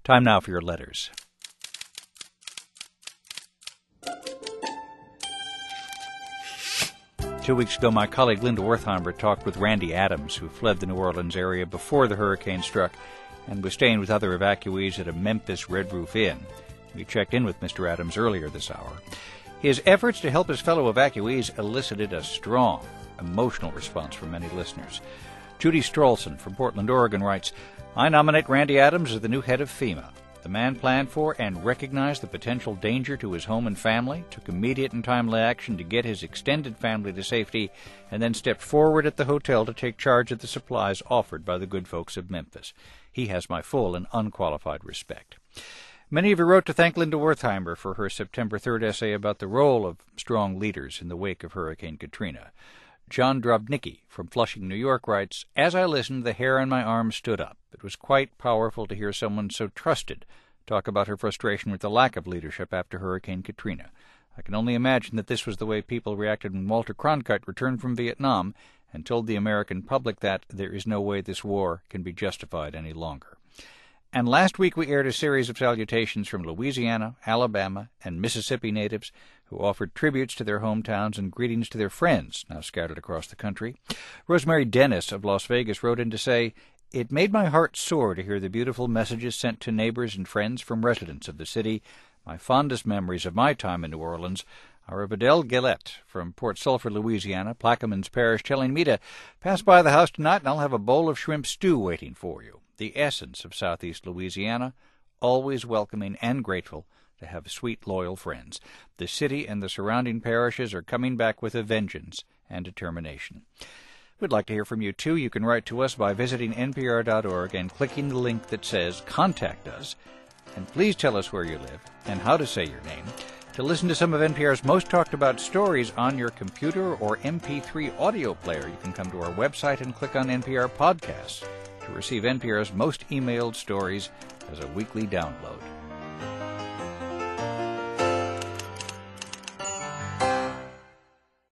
Time now for your letters. Two weeks ago, my colleague Linda Wertheimer talked with Randy Adams, who fled the New Orleans area before the hurricane struck and was staying with other evacuees at a Memphis Red Roof Inn. We checked in with Mr. Adams earlier this hour. His efforts to help his fellow evacuees elicited a strong, emotional response from many listeners. Judy Strolson from Portland, Oregon writes, I nominate Randy Adams as the new head of FEMA. The man planned for and recognized the potential danger to his home and family, took immediate and timely action to get his extended family to safety, and then stepped forward at the hotel to take charge of the supplies offered by the good folks of Memphis. He has my full and unqualified respect. Many of you wrote to thank Linda Wertheimer for her September 3rd essay about the role of strong leaders in the wake of Hurricane Katrina. John Drobnicki from Flushing, New York writes, As I listened, the hair on my arm stood up. It was quite powerful to hear someone so trusted talk about her frustration with the lack of leadership after Hurricane Katrina. I can only imagine that this was the way people reacted when Walter Cronkite returned from Vietnam and told the American public that there is no way this war can be justified any longer. And last week we aired a series of salutations from Louisiana, Alabama, and Mississippi natives who offered tributes to their hometowns and greetings to their friends now scattered across the country. Rosemary Dennis of Las Vegas wrote in to say, It made my heart soar to hear the beautiful messages sent to neighbors and friends from residents of the city. My fondest memories of my time in New Orleans are of Adele Gillette from Port Sulphur, Louisiana, Plaquemines Parish, telling me to pass by the house tonight and I'll have a bowl of shrimp stew waiting for you. The essence of Southeast Louisiana, always welcoming and grateful to have sweet, loyal friends. The city and the surrounding parishes are coming back with a vengeance and determination. We'd like to hear from you, too. You can write to us by visiting npr.org and clicking the link that says Contact Us. And please tell us where you live and how to say your name. To listen to some of NPR's most talked about stories on your computer or MP3 audio player, you can come to our website and click on NPR Podcasts to receive NPR's most emailed stories as a weekly download.